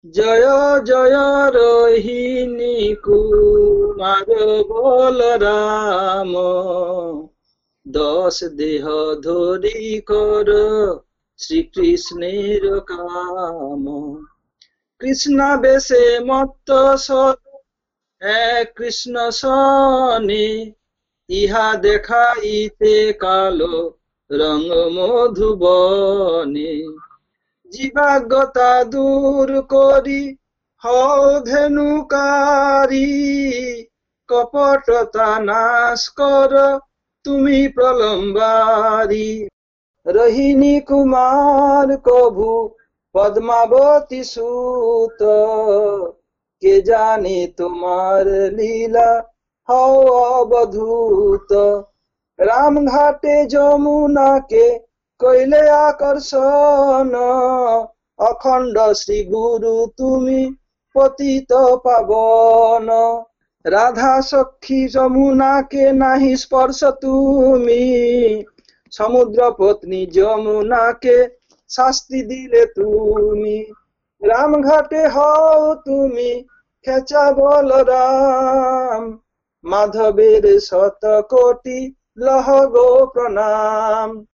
জয় জয় রোহিণী কুমার বলরাম, দশ দেহ ধরি কর শ্রীকৃষ্ণের কাম। কৃষ্ণাবেশে মত্ত সর এক কৃষ্ণ সনে, ইহা দেখাইতে কালো রঙ মধুবনে। জীবাজ্ঞতা দূর করি হও ধেনুকারী, কপটতা নাশ কর তুমি প্রলম্বারি। রোহিণী কুমার কভু পদ্মাবতী সুত, কে জানে তোমার লীলা হও অবধূত। রামঘাটে যমুনাকে কইলে আকর্ষণ, অখণ্ড শ্রী গুরু তুমি পতিত পাবন। রাধা সখী যমুনাকে নাহি স্পর্শ তুমি, সমুদ্র পত্নী যমুনাকে শাস্তি দিলে তুমি। রামঘাটে হও তুমি খেচা বলরাম, মাধবের শত কোটি লহ গো প্রণাম।